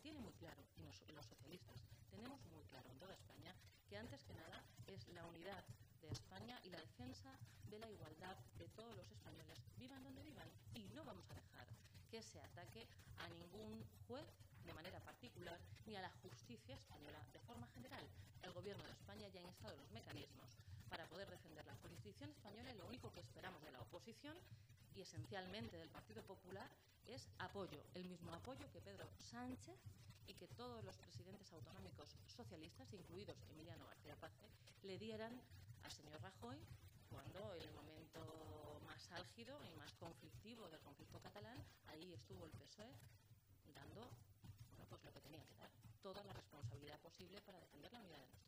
tiene muy claro, y los socialistas tenemos muy claro en toda España, que antes que nada es la unidad de España y la defensa de la igualdad de todos los españoles, vivan donde vivan. Y no vamos a dejar que se ataque a ningún juez de manera particular ni a la justicia española de forma general. El Gobierno de España ya ha instado los mecanismos para poder defender la jurisdicción española, y lo único que esperamos de la oposición y esencialmente del Partido Popular es apoyo, el mismo apoyo que Pedro Sánchez y que todos los presidentes autonómicos socialistas, incluidos Emiliano García Paje, le dieran al señor Rajoy cuando en el momento más álgido y más conflictivo del conflicto catalán, ahí estuvo el PSOE dando, bueno, pues lo que tenía que dar, toda la responsabilidad posible para defender la unidad de nuestro